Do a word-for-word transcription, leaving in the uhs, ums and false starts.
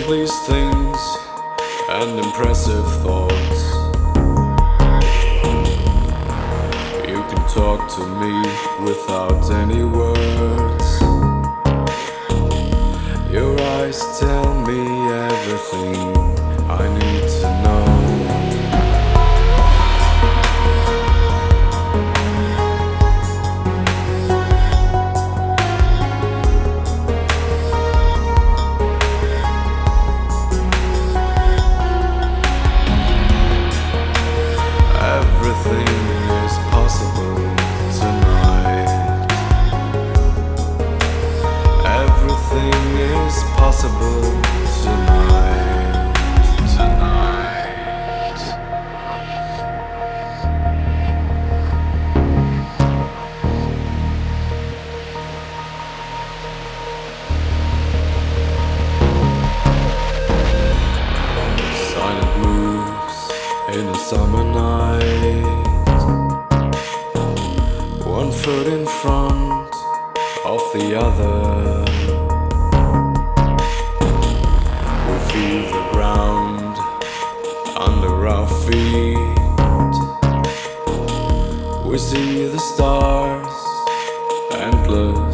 please things and impressive thoughts. You can talk to me without any words. Your eyes tell me everything I need to know. Everything is possible tonight. Everything is possible tonight. Tonight. Silent moves in a summer night. One foot in front of the other. We feel the ground under our feet. We see the stars, endless.